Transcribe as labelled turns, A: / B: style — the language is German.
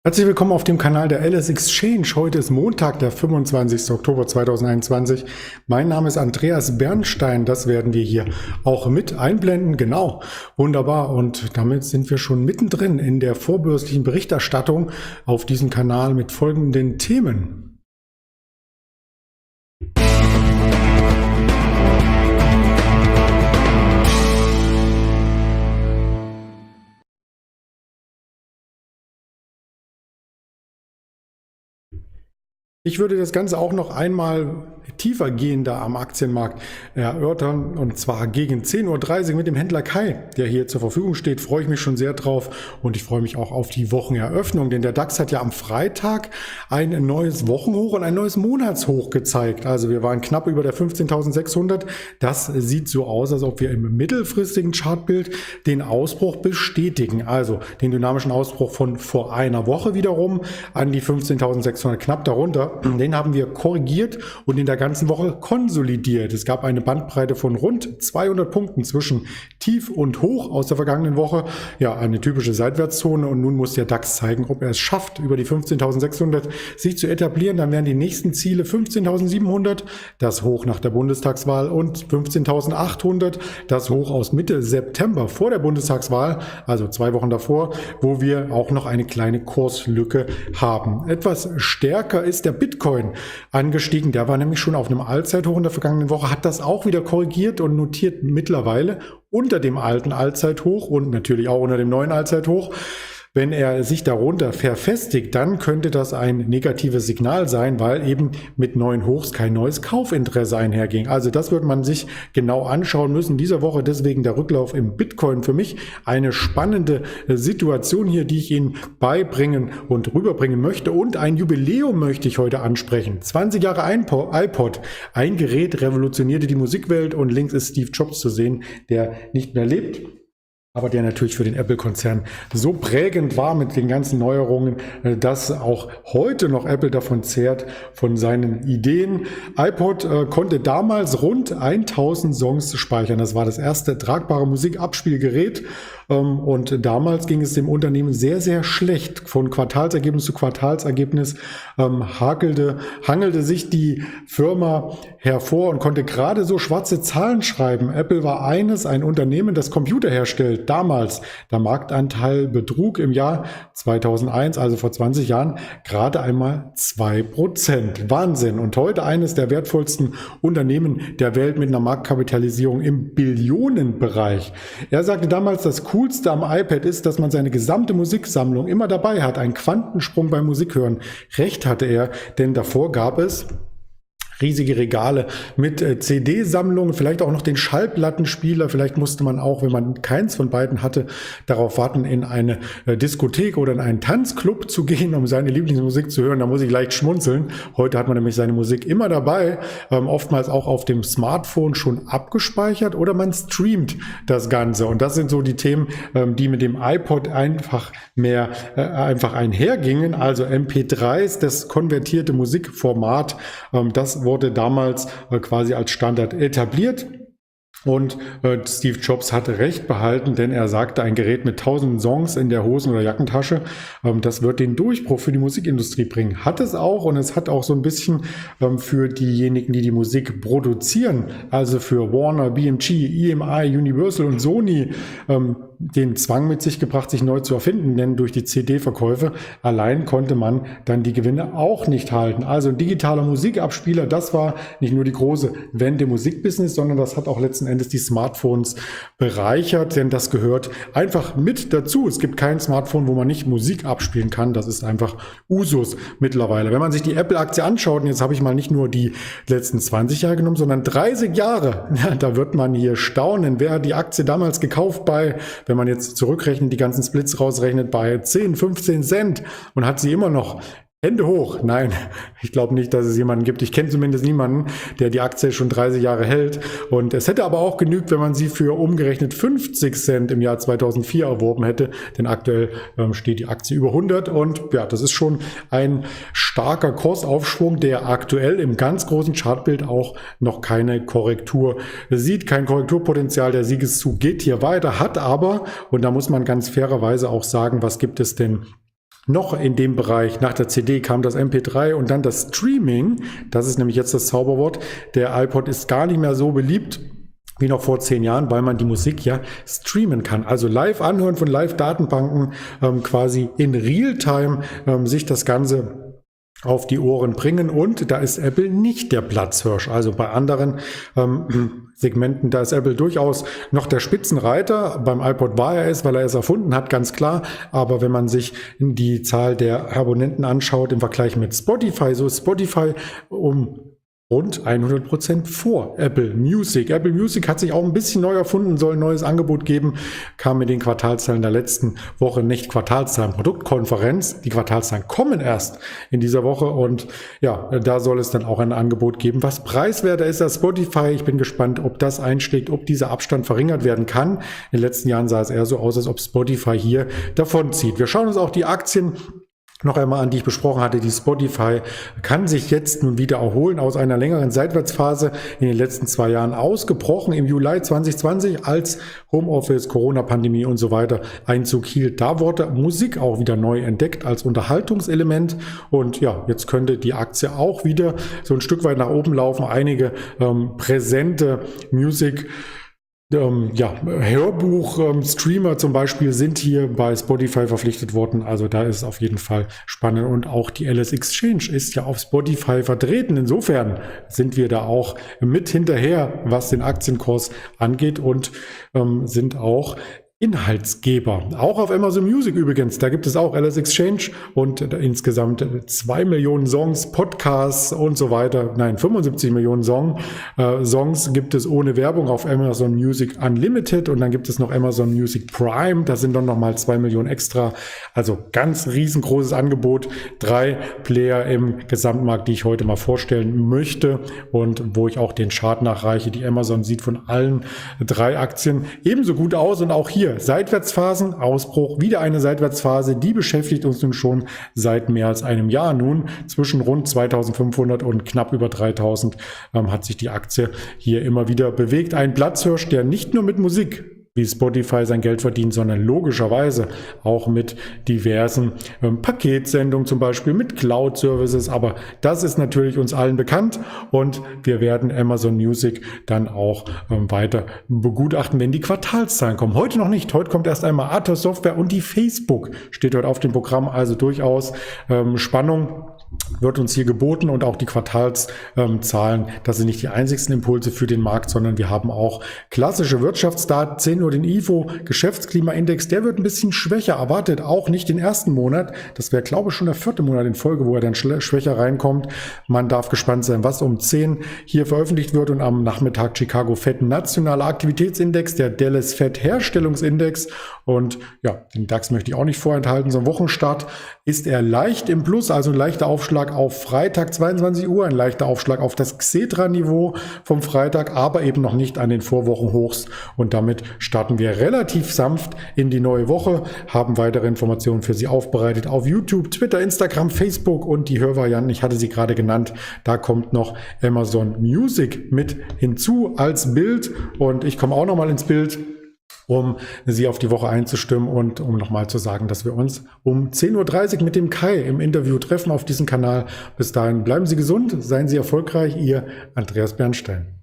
A: Herzlich willkommen auf dem Kanal der LS Exchange. Heute ist Montag, der 25. Oktober 2021. Mein Name ist Andreas Bernstein. Das werden wir hier auch mit einblenden. Genau, wunderbar. Und damit sind wir schon mittendrin in der vorbörslichen Berichterstattung auf diesem Kanal mit folgenden Themen. Ich würde das Ganze auch noch einmal tiefer gehender am Aktienmarkt erörtern, und zwar gegen 10:30 Uhr mit dem Händler Kai, der hier zur Verfügung steht. Freue ich mich schon sehr drauf, und ich freue mich auch auf die Wocheneröffnung, denn der DAX hat ja am Freitag ein neues Wochenhoch und ein neues Monatshoch gezeigt. Also wir waren knapp über der 15.600. Das sieht so aus, als ob wir im mittelfristigen Chartbild den Ausbruch bestätigen, also den dynamischen Ausbruch von vor einer Woche wiederum an die 15.600, knapp darunter. Den haben wir korrigiert und in der ganzen Woche konsolidiert. Es gab eine Bandbreite von rund 200 Punkten zwischen Tief und Hoch aus der vergangenen Woche. Ja, eine typische Seitwärtszone, und nun muss der DAX zeigen, ob er es schafft, über die 15.600 sich zu etablieren. Dann wären die nächsten Ziele 15.700, das Hoch nach der Bundestagswahl, und 15.800, das Hoch aus Mitte September vor der Bundestagswahl, also 2 Wochen davor, wo wir auch noch eine kleine Kurslücke haben. Etwas stärker ist der Bitcoin angestiegen. Der war nämlich schon auf einem Allzeithoch in der vergangenen Woche, hat das auch wieder korrigiert und notiert mittlerweile unter dem alten Allzeithoch und natürlich auch unter dem neuen Allzeithoch. Wenn er sich darunter verfestigt, dann könnte das ein negatives Signal sein, weil eben mit neuen Hochs kein neues Kaufinteresse einherging. Also das wird man sich genau anschauen müssen diese Woche. Deswegen der Rücklauf im Bitcoin für mich eine spannende Situation hier, die ich Ihnen beibringen und rüberbringen möchte. Und ein Jubiläum möchte ich heute ansprechen. 20 Jahre iPod. Ein Gerät revolutionierte die Musikwelt, und links ist Steve Jobs zu sehen, der nicht mehr lebt, aber der natürlich für den Apple-Konzern so prägend war mit den ganzen Neuerungen, dass auch heute noch Apple davon zehrt, von seinen Ideen. iPod konnte damals rund 1000 Songs speichern. Das war das erste tragbare Musikabspielgerät. Und damals ging es dem Unternehmen sehr, sehr schlecht. Von Quartalsergebnis zu Quartalsergebnis hangelte sich die Firma hervor und konnte gerade so schwarze Zahlen schreiben. Apple war ein Unternehmen, das Computer herstellt. Damals der Marktanteil betrug im Jahr 2001, also vor 20 Jahren, gerade einmal 2%. Wahnsinn. Und heute eines der wertvollsten Unternehmen der Welt mit einer Marktkapitalisierung im Billionenbereich. Er sagte damals, das Coolste am iPad ist, dass man seine gesamte Musiksammlung immer dabei hat. Ein Quantensprung beim Musikhören. Recht hatte er, denn davor gab es riesige Regale mit CD-Sammlungen, vielleicht auch noch den Schallplattenspieler. Vielleicht musste man auch, wenn man keins von beiden hatte, darauf warten, in eine Diskothek oder in einen Tanzclub zu gehen, um seine Lieblingsmusik zu hören. Da muss ich leicht schmunzeln. Heute hat man nämlich seine Musik immer dabei, oftmals auch auf dem Smartphone schon abgespeichert, oder man streamt das Ganze. Und das sind so die Themen, die mit dem iPod einfach einhergingen. Also MP3s, das konvertierte Musikformat, das wurde damals quasi als Standard etabliert. Und Steve Jobs hatte recht behalten, denn er sagte, ein Gerät mit 1000 Songs in der Hosen- oder Jackentasche, das wird den Durchbruch für die Musikindustrie bringen. Hat es auch, und es hat auch so ein bisschen für diejenigen, die die Musik produzieren, also für Warner, BMG, EMI, Universal und Sony, den Zwang mit sich gebracht, sich neu zu erfinden, denn durch die CD-Verkäufe allein konnte man dann die Gewinne auch nicht halten. Also ein digitaler Musikabspieler, das war nicht nur die große Wende im Musikbusiness, sondern das hat auch letzten Endes die Smartphones bereichert, denn das gehört einfach mit dazu. Es gibt kein Smartphone, wo man nicht Musik abspielen kann. Das ist einfach Usus mittlerweile. Wenn man sich die Apple-Aktie anschaut, und jetzt habe ich mal nicht nur die letzten 20 Jahre genommen, sondern 30 Jahre, da wird man hier staunen. Wer hat die Aktie damals gekauft wenn man jetzt zurückrechnet, die ganzen Splits rausrechnet, bei 10, 15 Cent, und hat sie immer noch? Hände hoch. Nein, ich glaube nicht, dass es jemanden gibt. Ich kenne zumindest niemanden, der die Aktie schon 30 Jahre hält. Und es hätte aber auch genügt, wenn man sie für umgerechnet 50 Cent im Jahr 2004 erworben hätte. Denn aktuell steht die Aktie über 100. Und ja, das ist schon ein starker Kursaufschwung, der aktuell im ganz großen Chartbild auch noch keine Korrektur sieht. Kein Korrekturpotenzial. Der Siegeszug geht hier weiter, hat aber, und da muss man ganz fairerweise auch sagen, was gibt es denn noch in dem Bereich. Nach der CD kam das MP3 und dann das Streaming. Das ist nämlich jetzt das Zauberwort. Der iPod ist gar nicht mehr so beliebt wie noch vor 10 Jahren, weil man die Musik ja streamen kann. Also live anhören von Live-Datenbanken, quasi in Realtime sich das Ganze auf die Ohren bringen, und da ist Apple nicht der Platzhirsch. Also bei anderen Segmenten, da ist Apple durchaus noch der Spitzenreiter. Beim iPod war er es, weil er es erfunden hat, ganz klar. Aber wenn man sich die Zahl der Abonnenten anschaut im Vergleich mit Spotify, so ist Spotify um rund 100% vor Apple Music. Apple Music hat sich auch ein bisschen neu erfunden, soll ein neues Angebot geben, kam mit den Quartalszahlen der letzten Woche, nicht Quartalszahlen, Produktkonferenz. Die Quartalszahlen kommen erst in dieser Woche, und ja, da soll es dann auch ein Angebot geben, was preiswerter ist als Spotify. Ich bin gespannt, ob das einschlägt, ob dieser Abstand verringert werden kann. In den letzten Jahren sah es eher so aus, als ob Spotify hier davonzieht. Wir schauen uns auch die Aktien noch einmal an, die ich besprochen hatte. Die Spotify kann sich jetzt nun wieder erholen aus einer längeren Seitwärtsphase, in den letzten 2 Jahren ausgebrochen im Juli 2020, als Homeoffice, Corona-Pandemie und so weiter Einzug hielt. Da wurde Musik auch wieder neu entdeckt als Unterhaltungselement, und ja, jetzt könnte die Aktie auch wieder so ein Stück weit nach oben laufen. Einige präsente Music Hörbuch-Streamer zum Beispiel sind hier bei Spotify verpflichtet worden. Also da ist es auf jeden Fall spannend. Und auch die LS Exchange ist ja auf Spotify vertreten. Insofern sind wir da auch mit hinterher, was den Aktienkurs angeht, und sind auch Inhaltsgeber. Auch auf Amazon Music übrigens, da gibt es auch LS Exchange und insgesamt 2 Millionen Songs, Podcasts und so weiter. Nein, 75 Millionen Songs gibt es ohne Werbung auf Amazon Music Unlimited, und dann gibt es noch Amazon Music Prime, da sind dann nochmal 2 Millionen extra. Also ganz riesengroßes Angebot. 3 Player im Gesamtmarkt, die ich heute mal vorstellen möchte und wo ich auch den Chart nachreiche. Die Amazon sieht von allen 3 Aktien ebenso gut aus, und auch hier Seitwärtsphasen, Ausbruch, wieder eine Seitwärtsphase, die beschäftigt uns nun schon seit mehr als einem Jahr nun. Zwischen rund 2500 und knapp über 3000 hat sich die Aktie hier immer wieder bewegt. Ein Platzhirsch, der nicht nur mit Musik wie Spotify sein Geld verdient, sondern logischerweise auch mit diversen Paketsendungen, zum Beispiel mit Cloud-Services. Aber das ist natürlich uns allen bekannt, und wir werden Amazon Music dann auch weiter begutachten, wenn die Quartalszahlen kommen. Heute noch nicht. Heute kommt erst einmal Atos Software, und die Facebook steht heute auf dem Programm. Also durchaus Spannung wird uns hier geboten, und auch die Quartalszahlen, das sind nicht die einzigsten Impulse für den Markt, sondern wir haben auch klassische Wirtschaftsdaten, 10 Uhr den IFO Geschäftsklimaindex, der wird ein bisschen schwächer erwartet, auch nicht den ersten Monat, das wäre glaube ich schon der 4. Monat in Folge, wo er dann schwächer reinkommt. Man darf gespannt sein, was um 10 hier veröffentlicht wird, und am Nachmittag Chicago Fed Nationaler Aktivitätsindex, der Dallas Fed Herstellungsindex, und ja, den DAX möchte ich auch nicht vorenthalten. So ein Wochenstart ist er leicht im Plus, also ein leichter Aufschlag auf Freitag 22 Uhr, ein leichter Aufschlag auf das Xetra-Niveau vom Freitag, aber eben noch nicht an den Vorwochenhochs, und damit starten wir relativ sanft in die neue Woche, haben weitere Informationen für Sie aufbereitet auf YouTube, Twitter, Instagram, Facebook und die Hörvarianten, ich hatte sie gerade genannt, da kommt noch Amazon Music mit hinzu als Bild, und ich komme auch nochmal ins Bild, um Sie auf die Woche einzustimmen und um nochmal zu sagen, dass wir uns um 10.30 Uhr mit dem Kai im Interview treffen auf diesem Kanal. Bis dahin bleiben Sie gesund, seien Sie erfolgreich, Ihr Andreas Bernstein.